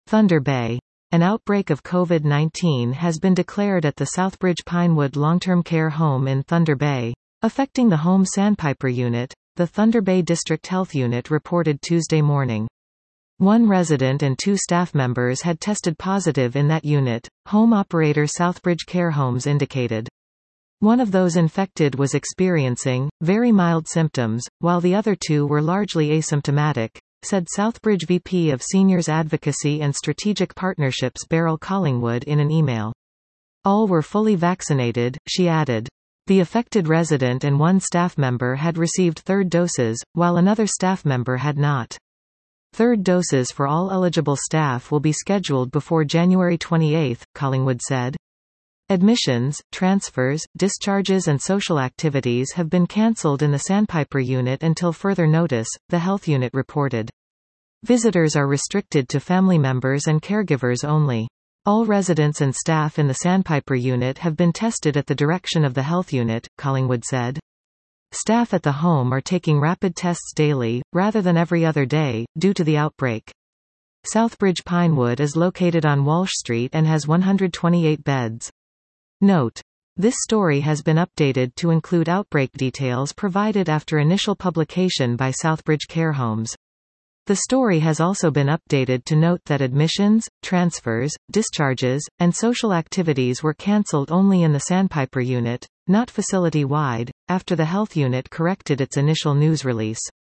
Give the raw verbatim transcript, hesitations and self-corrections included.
Thunder Bay. An outbreak of COVID nineteen has been declared at the Southbridge Pinewood long-term care home in Thunder Bay, affecting the home Sandpiper unit, the Thunder Bay District Health Unit reported Tuesday morning. One resident and two staff members had tested positive in that unit, home operator Southbridge Care Homes indicated. One of those infected was experiencing very mild symptoms, while the other two were largely asymptomatic, said Southbridge V P of Seniors Advocacy and Strategic Partnerships Beryl Collingwood in an email. All were fully vaccinated, she added. The affected resident and one staff member had received third doses, while another staff member had not. Third doses for all eligible staff will be scheduled before January twenty-eighth, Collingwood said. Admissions, transfers, discharges and social activities have been cancelled in the Sandpiper unit until further notice, the health unit reported. Visitors are restricted to family members and caregivers only. All residents and staff in the Sandpiper unit have been tested at the direction of the health unit, Collingwood said. Staff at the home are taking rapid tests daily, rather than every other day, due to the outbreak. Southbridge Pinewood is located on Walsh Street and has one hundred twenty-eight beds. Note: this story has been updated to include outbreak details provided after initial publication by Southbridge Care Homes. The story has also been updated to note that admissions, transfers, discharges, and social activities were cancelled only in the Sandpiper unit, not facility-wide, after the health unit corrected its initial news release.